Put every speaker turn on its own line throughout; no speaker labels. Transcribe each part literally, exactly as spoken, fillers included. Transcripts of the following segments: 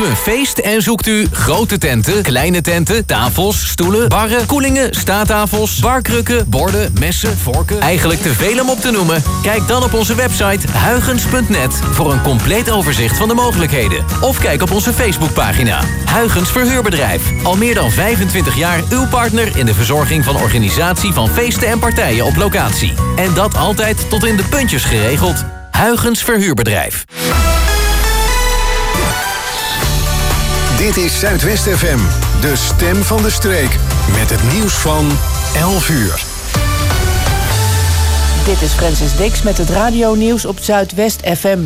een feest en zoekt u grote tenten, kleine tenten, tafels, stoelen, barren, koelingen, staattafels, barkrukken, borden, messen, vorken. Eigenlijk te veel om op te noemen? Kijk dan op onze website huygens punt net voor een compleet overzicht van de mogelijkheden. Of kijk op onze Facebookpagina. Huygens Verhuurbedrijf. Al meer dan vijfentwintig jaar uw partner in de verzorging van organisatie van feesten en partijen op locatie. En dat altijd tot in de puntjes geregeld. Huygens Verhuurbedrijf.
Dit is Zuidwest F M, de stem van de streek. Met het nieuws van elf uur.
Dit is Francis Dix met het radionieuws op Zuidwest F M.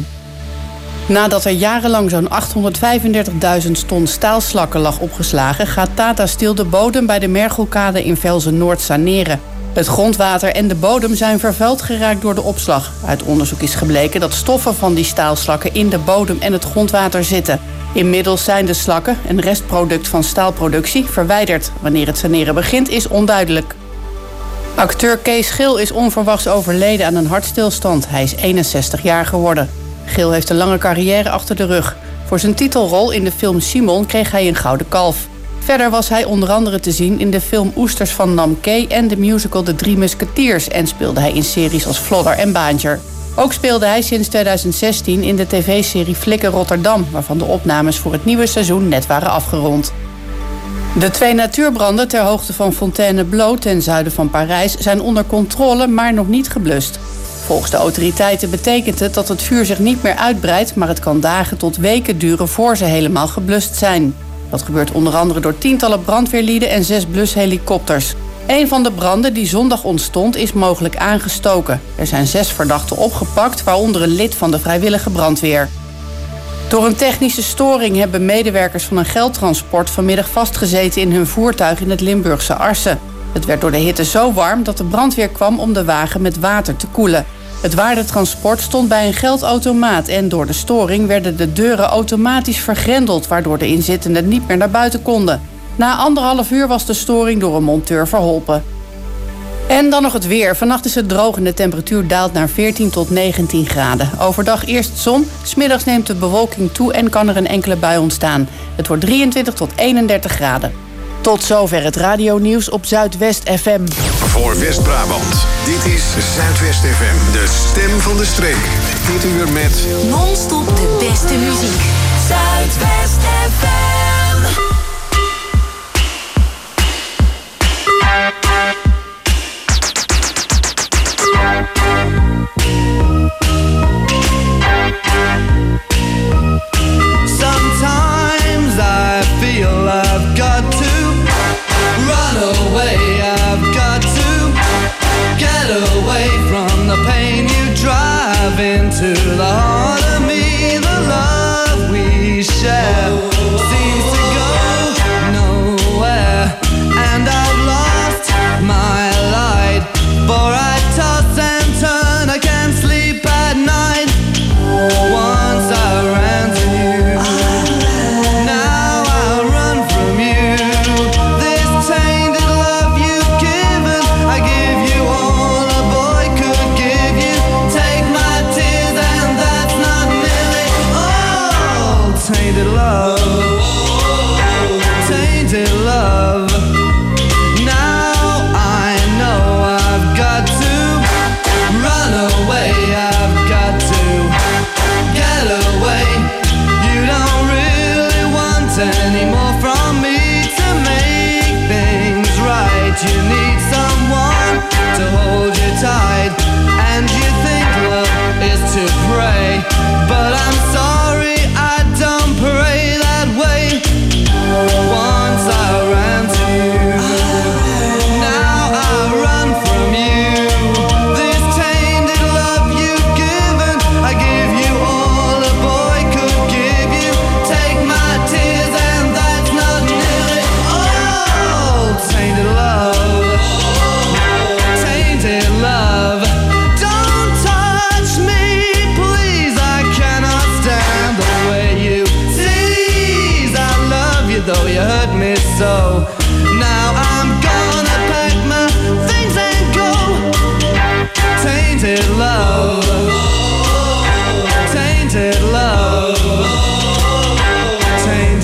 Nadat er jarenlang zo'n achthonderdvijfendertigduizend ton staalslakken lag opgeslagen, gaat Tata Steel de bodem bij de Mergelkade in Velzen-Noord saneren. Het grondwater en de bodem zijn vervuild geraakt door de opslag. Uit onderzoek is gebleken dat stoffen van die staalslakken in de bodem en het grondwater zitten. Inmiddels zijn de slakken, een restproduct van staalproductie, verwijderd. Wanneer het saneren begint is onduidelijk. Acteur Kees Geel is onverwachts overleden aan een hartstilstand. Hij is eenenzestig jaar geworden. Geel heeft een lange carrière achter de rug. Voor zijn titelrol in de film Simon kreeg hij een gouden kalf. Verder was hij onder andere te zien in de film Oesters van Namke en de musical De Drie Musketiers en speelde hij in series als Flodder en Baantjer. Ook speelde hij sinds tweeduizend zestien in de tv-serie Flikken Rotterdam, waarvan de opnames voor het nieuwe seizoen net waren afgerond. De twee natuurbranden ter hoogte van Fontainebleau ten zuiden van Parijs zijn onder controle, maar nog niet geblust. Volgens de autoriteiten betekent het dat het vuur zich niet meer uitbreidt, maar het kan dagen tot weken duren voor ze helemaal geblust zijn. Dat gebeurt onder andere door tientallen brandweerlieden en zes blushelikopters. Een van de branden die zondag ontstond is mogelijk aangestoken. Er zijn zes verdachten opgepakt, waaronder een lid van de vrijwillige brandweer. Door een technische storing hebben medewerkers van een geldtransport vanmiddag vastgezeten in hun voertuig in het Limburgse Arsen. Het werd door de hitte zo warm dat de brandweer kwam om de wagen met water te koelen. Het waardetransport stond bij een geldautomaat en door de storing werden de deuren automatisch vergrendeld, waardoor de inzittenden niet meer naar buiten konden. Na anderhalf uur was de storing door een monteur verholpen. En dan nog het weer. Vannacht is het droog en de temperatuur daalt naar veertien tot negentien graden. Overdag eerst zon, 's middags neemt de bewolking toe en kan er een enkele bui ontstaan. Het wordt drieëntwintig tot eenendertig graden. Tot zover het radionieuws op Zuidwest F M.
Voor West-Brabant, dit is Zuidwest F M, de stem van de streek. Dit uur met
non-stop de beste muziek. Zuidwest F M.
Sometimes I feel I've got to run away, I've got to get away from the pain you drive into the heart of me. The love we share seems to go nowhere, and I've lost my light, for I toss and turn, I can't sleep at night. Once I ran to you, now I run from you. This tainted love you've given, I give you all a boy could give you. Take my tears and that's not nearly all. Tainted love, tainted love. Now I know I've got to run away, I've got to get away. You don't really want any more from me to make things right. You need someone to hold you tight, and you think love is to pray, but I'm sorry, I don't pray that way. Once I ran to you, now I run from you. This tainted love you've given, I give you all a boy could give you. Take my tears and that's not nearly all. Tainted love, tainted love. Don't touch me, please, I cannot stand the way you tease. I love you though you hurt me so. Now I'm gonna pack my things and go. Tainted love, tainted love, tainted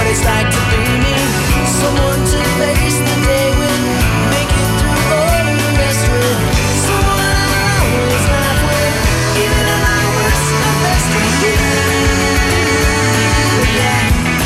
it's like to be me. Someone to face the day with, make it through all of the rest with. Someone I always laugh with, even at my worst, my best with you. Yeah.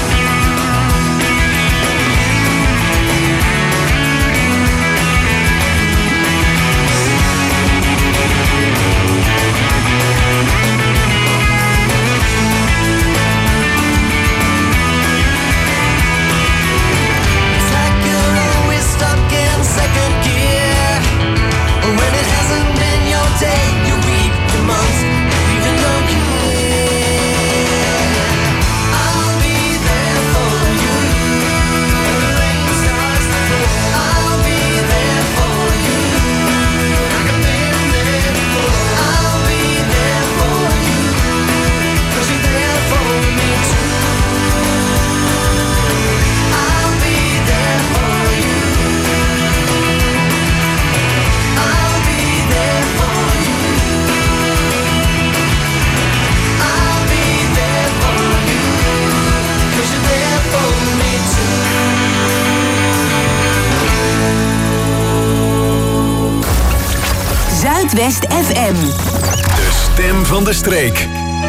Zuidwest F M.
De stem van de streek.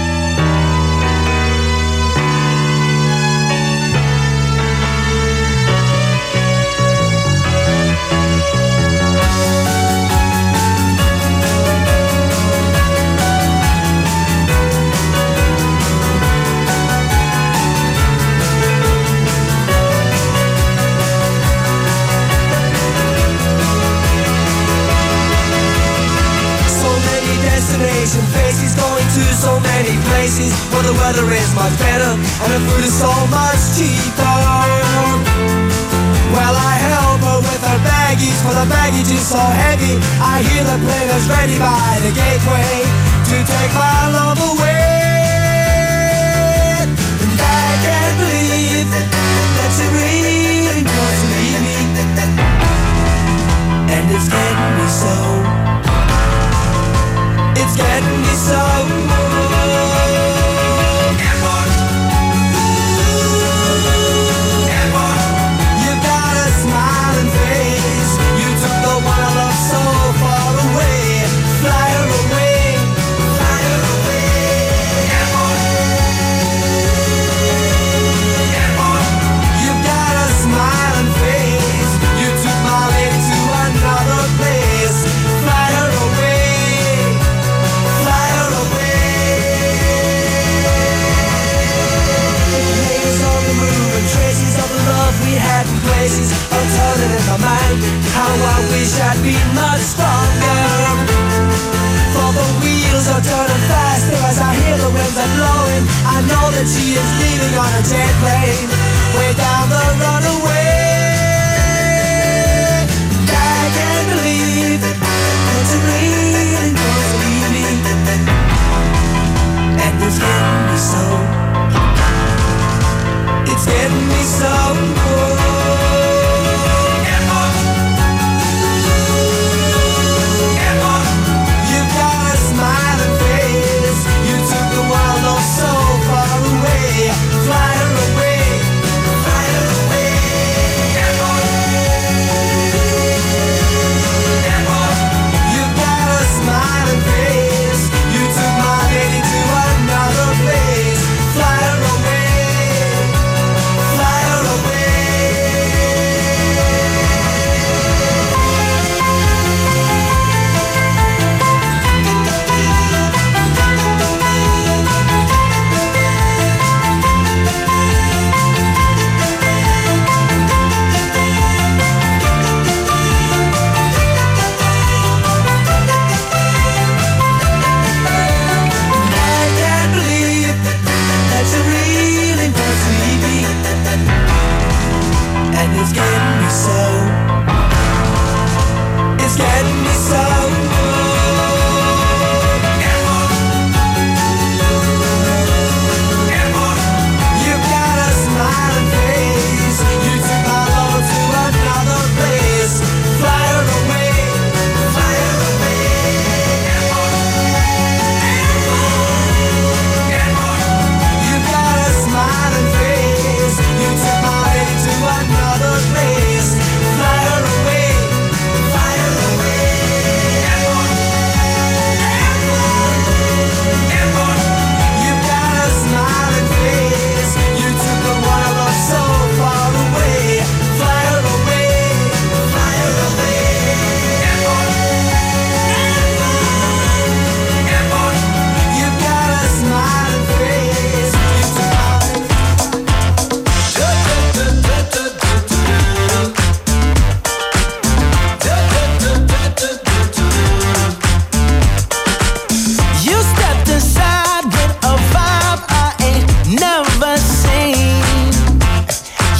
Faces going to so many places where the weather is much better and the food is so much cheaper. Well, I help her with her baggies, for the baggage is so heavy. I hear the players ready by the gateway to take my love away. And I can't believe that she really wants to leave me, and it's getting me so. It's getting me so Airport. Airport. You've got a smiling face. You took the one I love so far away. Fly her away, fly her away. Airport. Airport. You've got a smiling face. You took my lady to another place. Fly her away. Traces of the love we had in places are turning in my mind. How I wish I'd been much stronger. For the wheels are turning faster as I hear the winds are blowing. I know that she is leaving on a jet plane way down the runaway. I can't believe that she really wants to leave me, and it's getting me so. It's getting me so cold. Airport. Airport. You've got a smiling face. You took the world oh so far away. Fly her away, fly her away. Airport. Airport. You've got a smiling face. You took my lady to another place. Fly her away.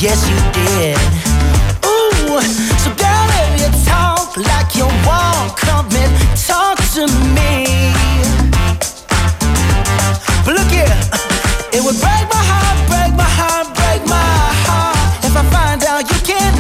yes you did. Ooh, so girl, if you talk like you walk, come and talk to me. But look here, it would break my heart, break my heart, break my heart if I find out you can't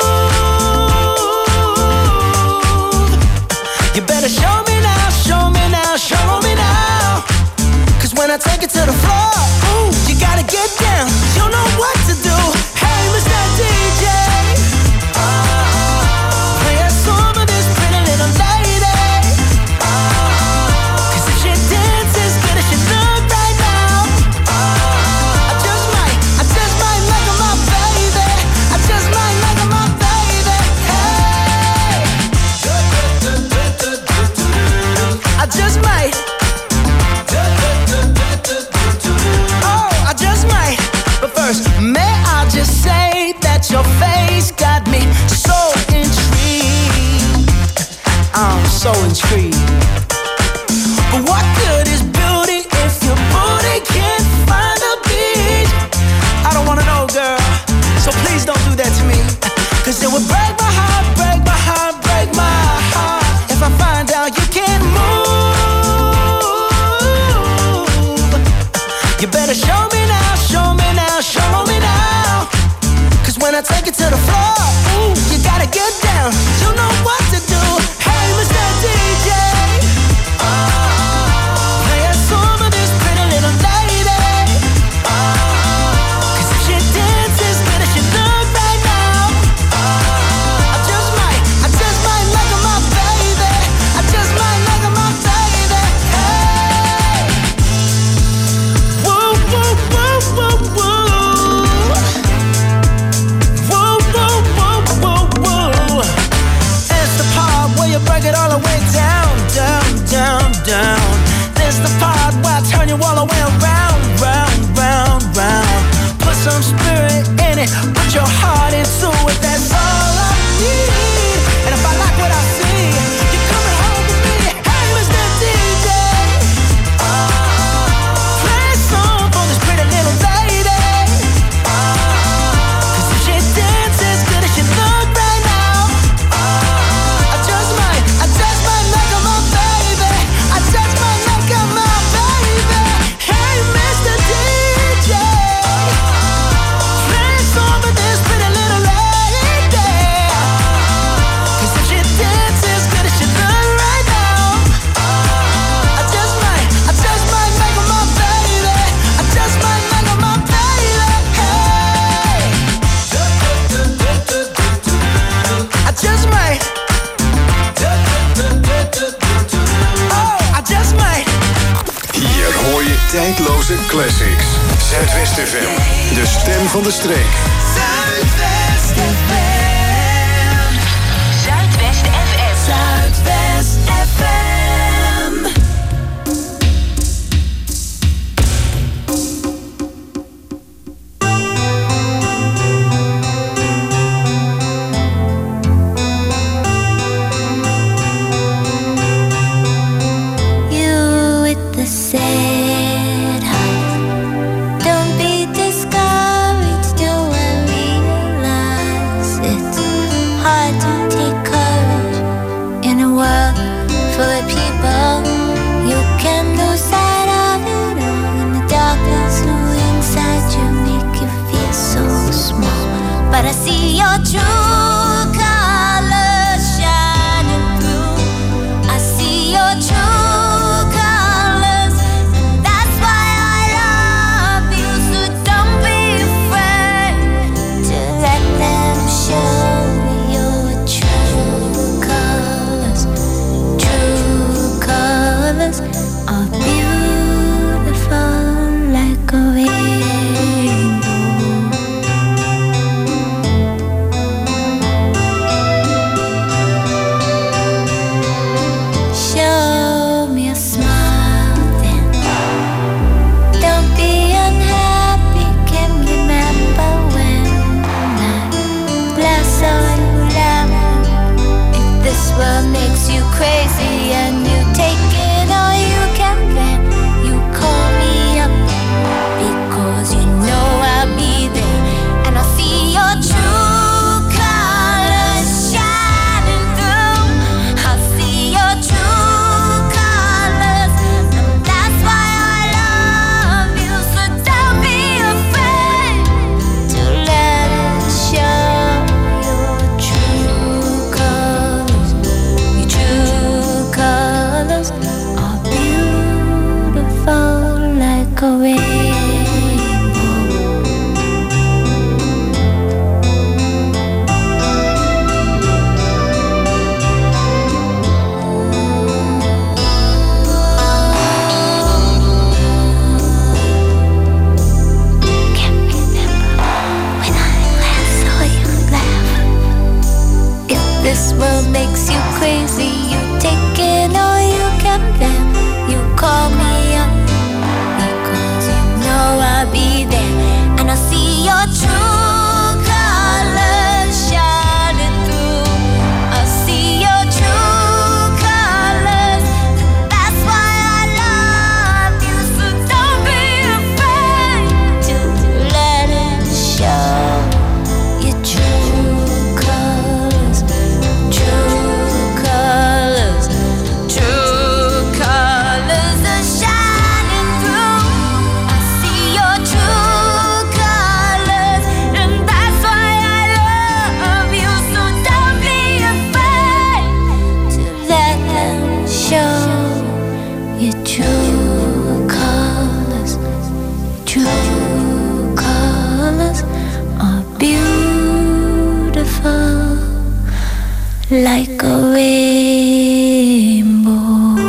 move. You better show me now, show me now, show me now. Cause when I take it to the floor, ooh, you gotta get down, you know what to do. Hey, Mister D J, oh, play a song for this pretty little lady. Oh, cause if she dances good as she look right now, oh, I just might, I just might make her my baby. I just might make her my baby. Hey, I just might. Oh, I just might. But first, may I just say that your face got me so intrigued. I'm so intrigued. But what good is beauty if your booty can't find a beat? I don't wanna know, girl, so please don't do that to me. Cause it would break my heart, break my heart, break my heart if I find out you can't move. You better show me now, show me now, show me now. Cause when I take it to the floor, ooh, you gotta get down, you know what to do. Hey, Mister D J, oh, play a song for this pretty little lady. Oh, cause if she dances good as she look right now, oh, I just might, I just might make her my baby. I just might make her my baby. Hey, woo, woo, woo, woo, woo. Woo, woo, woo, woo, woo. It's the part where you break it all the way down, down, down, down. It's the part where I turn you all the way around, round, round, round. Put some spirit in it, put your heart into it, that's all I need. And if I like what I see, you're coming home with me. Hey, Mister D J, oh, play a song for this pretty little lady. Oh, cause if she dances good as she look right now, oh, I just might, I just might make her my baby. I just might make her my baby. Hey, Mister D J, play a song for this pretty little lady. Cause if she dances good as she look right now, oh, I just might, I just might make her my baby. I just might make her my baby. Hey, I just might. Oh, I just might.
Hier hoor je tijdloze classics. Zuidwest F M, de stem van de streek.
Zuidwest F M. Zuidwest F M. Zuidwest F M.
You with the sad heart. Don't be discouraged, do I realize it's hard to take courage in a world full of people. You can lose sight of it all, and the darkness inside you make you feel so small. But I see your true colors shining through. I see your true colors, and that's why I love you. So don't be afraid to let them show your true colors. True colors are beautiful like a rainbow. makes you crazy. You take it all you can bear. You call me up because you know I'll be there. And I see your true colors shining through. I see your true colors. That's why I love you. So don't be afraid to let it show. Your true colors, true colors, true colors are shining through. I see your true colors, and that's why I love you. So don't be afraid to let them show. Your true colors, true colors are beautiful like a rainbow.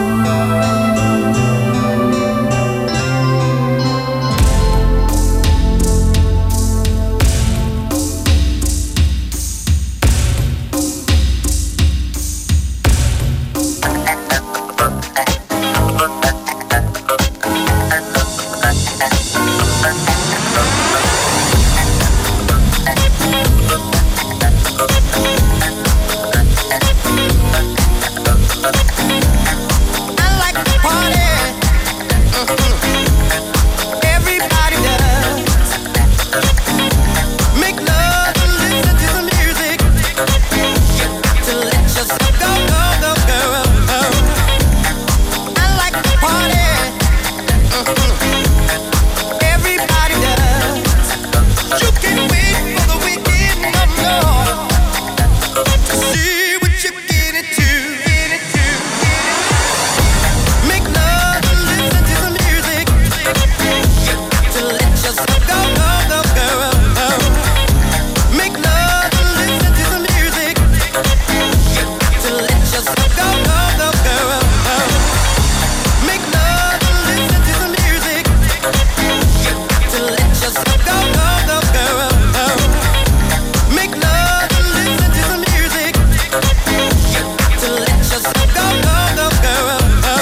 I like to party. Mhm. Everybody does. Make love and listen to the music. To let yourself go, go, go, girl. I like to party. Mhm. Everybody does. You can wait for the weekend, no, no. To see what you're getting to. Make love and listen to the music. To let yourself go, go, go, girl. Make love and listen to the music. To let yourself go, go, go, girl. Make love and listen to the music. To let yourself go, go, go, girl. Make love and listen to the music. To let yourself go, go, go, girl.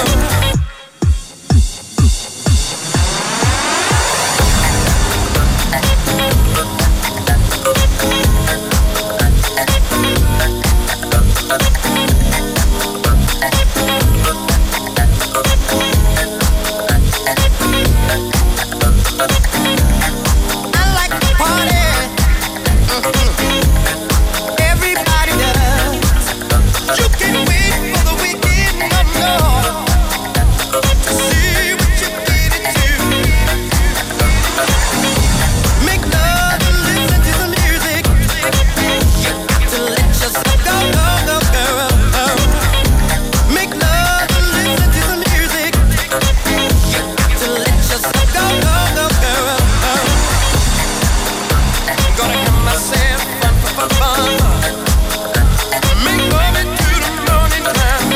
I like to party. Mhm. Everybody does. You can wait for the weekend, no, no. To see what you're getting to. Make love and listen to the music. To let yourself go, go, go, girl. Make love and listen to the music. To let yourself go, go, go, girl. Gonna have myself fun, fun, fun, fun. Make love into the morning time.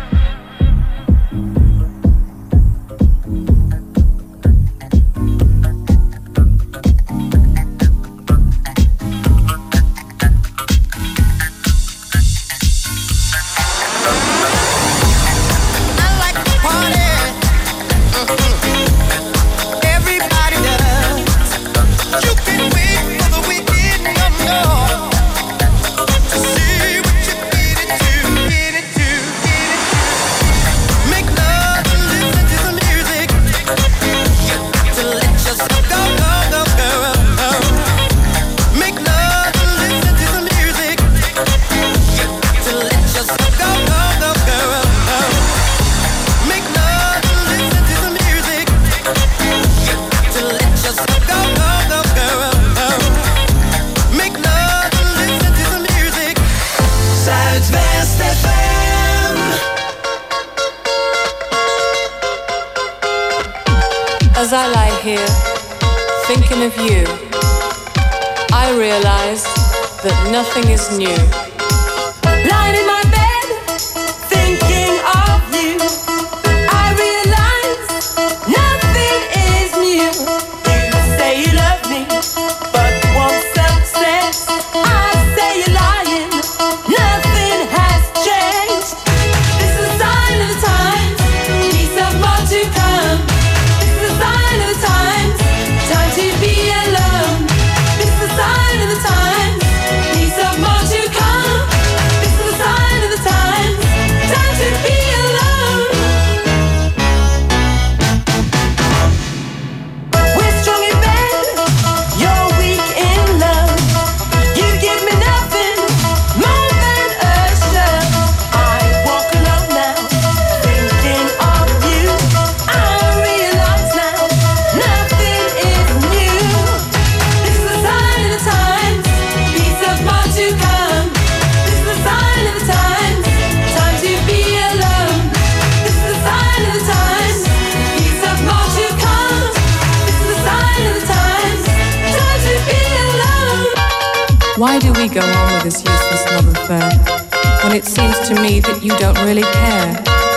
I like to party. Mhm. Everybody does. You can wait for the weekend, no, no. To see what you're getting to, getting to, getting to. Make love and listen to the music. To let yourself go, go, go, girl. Make love and listen to the music. To let yourself go, go, go, girl. Make love and listen to the music. To let yourself go, go, go, girl. Make love and listen to the music. Zuidwest F M.
As I lie here, thinking of you, I realize that nothing is new. Lying in my bed, thinking of you, I realize nothing is new. You say you love me, but won't self-sex. I say you're lying, nothing has changed. Why do we go on with this useless love affair when it seems to me that you don't really care?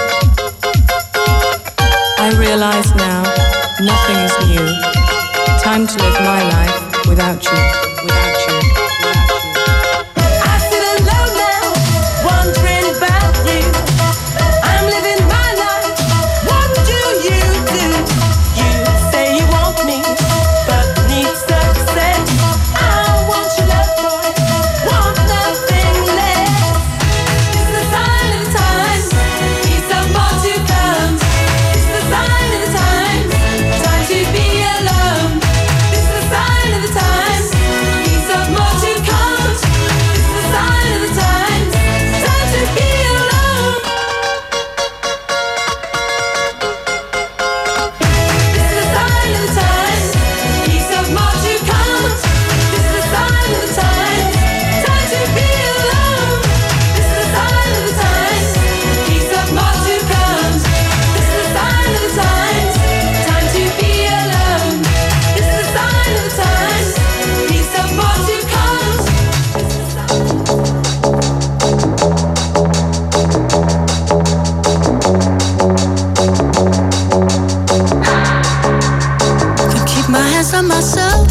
I realize now nothing is new. Time to live my life without you, without you, without you.
I sit alone now, wondering about you. I'm living my life. What do you do? You say you want me, but need success. I want your love, boy. Want nothing less. It's the sign of the times. Peace of more to come. It's the sign of the times. Time to be alone. It's the sign of the times. Peace of more to come. It's the sign of the times. Time to be alone. It's the sign of the times. Peace of more to come. It's the sign of the times. Time to be alone. It's the sign of the times. Peace of more to come. It's the sign of the times. Time to be alone. It's the sign of the times. Peace of more to come.
Can keep my hands on myself.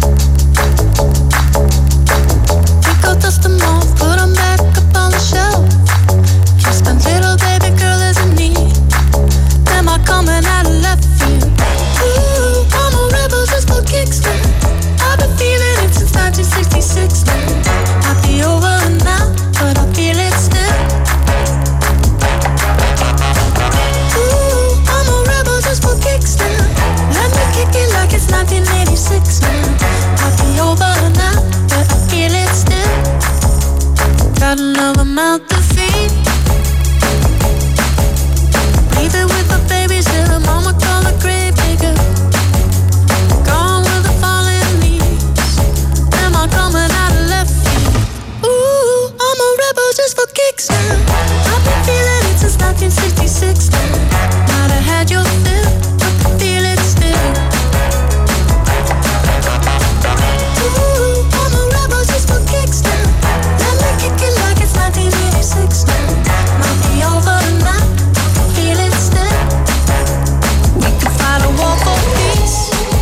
Pick up, dust them off, put them back up on the shelf. Just a little baby girl isn't need. Am I coming out of left field? Ooh, I'm a rebel just for kicks now. I've been feeling it since nineteen sixty-six now. Might be over now, but I feel it still. Ooh, I'm a rebel just for kicks now. Let me kick it like it's nineteen eighty-six now. Might be over now, but I feel it still. Got another mouth to feed. Leave it with the babies till the mama call a grave digger. Gone with the fallen leaves. Am I coming out of left field? Ooh, I'm a rebel just for kicks now. I've been feeling it since nineteen sixty-six now. Might have had your fill, but I feel it still. Ooh, I'm a rebel just for kicks now. Let me kick it like it's nineteen eighty-six now. Might be over now, I feel it still. We could fight a war for peace.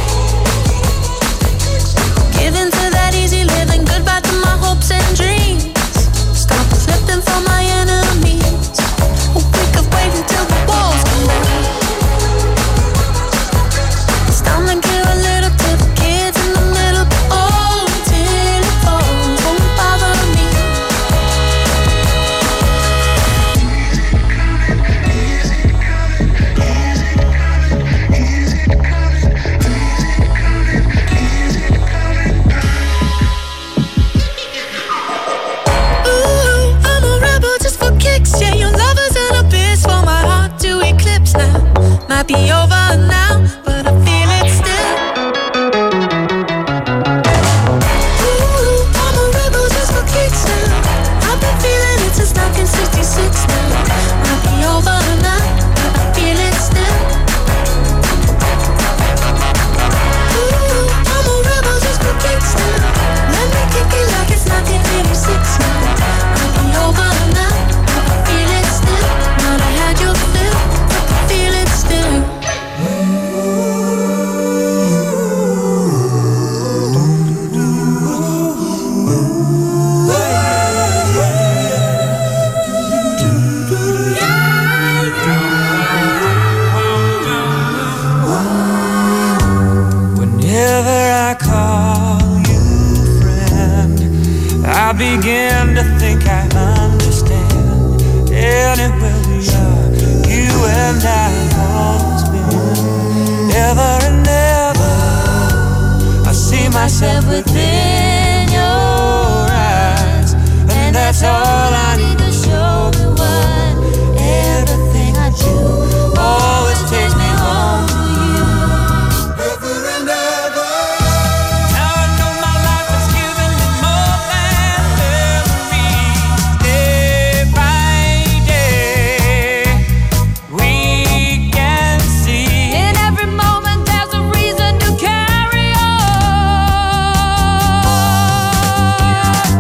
Giving to that easy living, goodbye to my hopes and dreams. Stop flipping for my enemies. Oh, we could wait until the walls come down. It's time to give a little to the kids in the middle. Oh, till it falls, won't bother me. Ooh, I'm a rebel just for kicks. Yeah, your lover's an abyss for my heart to eclipse now. Might be over now, but I feel it still. Ooh, I'm a rebel just for kicks now. I've been feeling it since nineteen sixty-six now. Might be over now, but I feel it still. Ooh, I'm a rebel just for kicks now. Let me kick it like it's nineteen eighty-six now. Might be over now, but I feel it still. Might have had your fill, but I feel it still.
Whenever I call you friend, I begin to think I understand. Anywhere we are, you and I have always been. Ever and ever, I see myself within your eyes, and that's all I need to show me what everything I do always takes me home to you. Ever and ever. Now I know my life is giving me more than every day by day. We can see
In every moment there's a reason to carry on.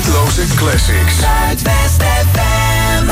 tijdloze classics.
Zuidwest F M.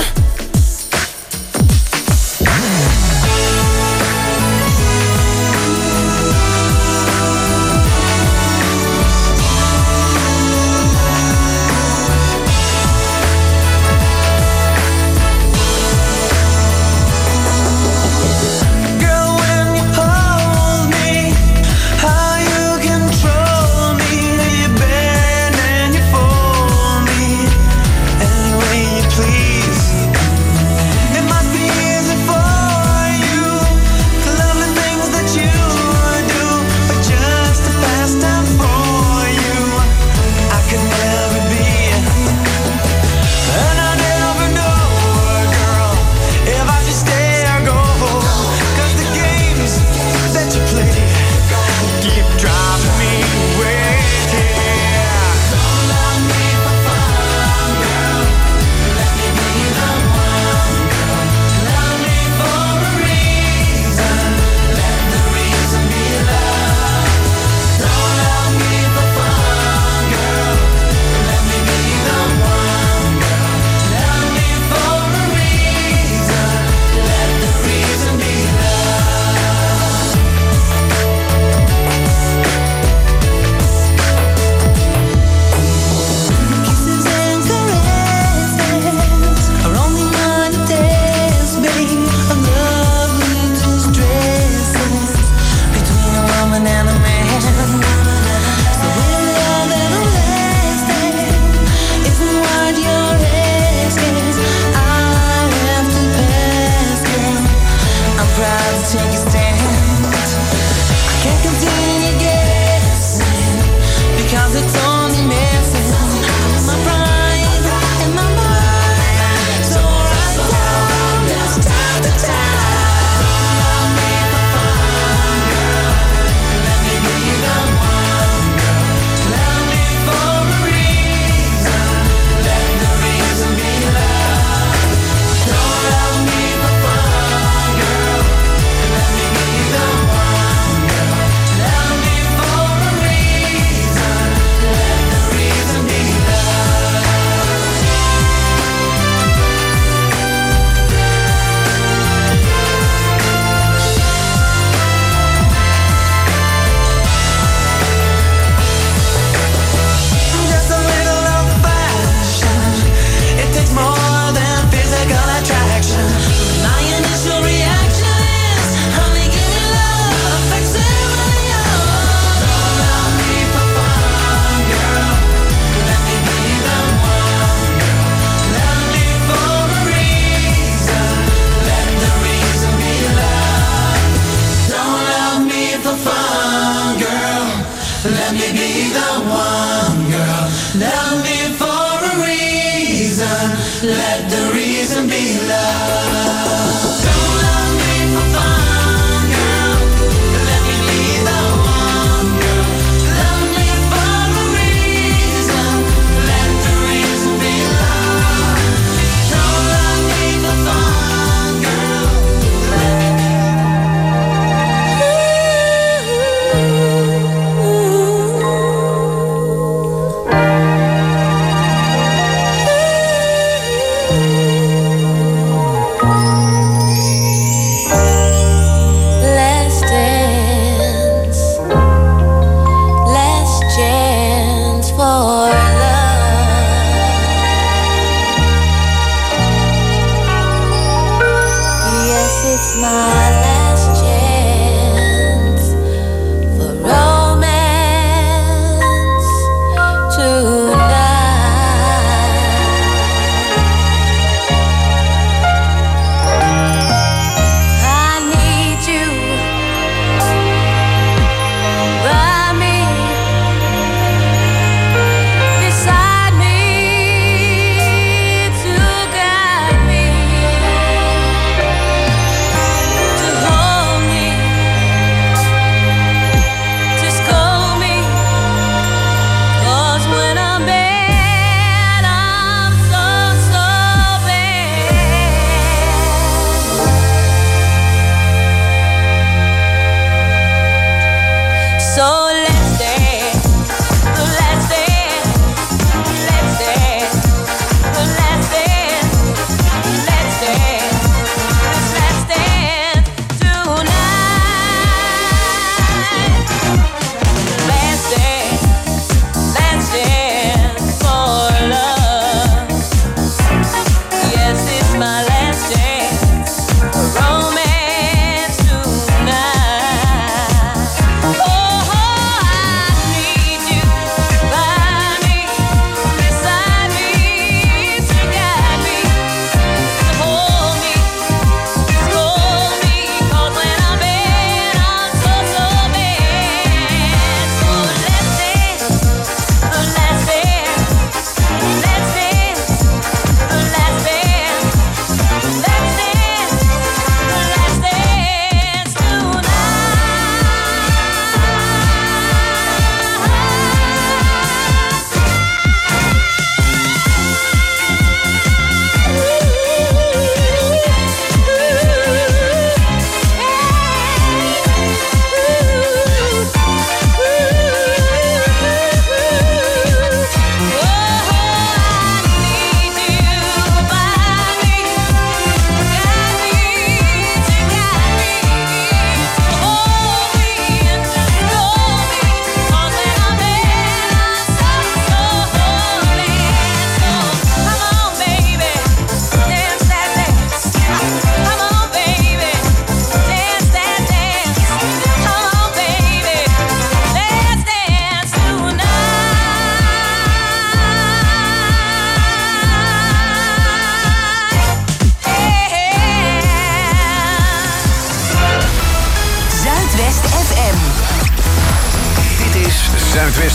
Thank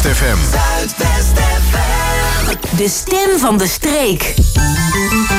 F M.
Zuidwest F M. De stem van de streek.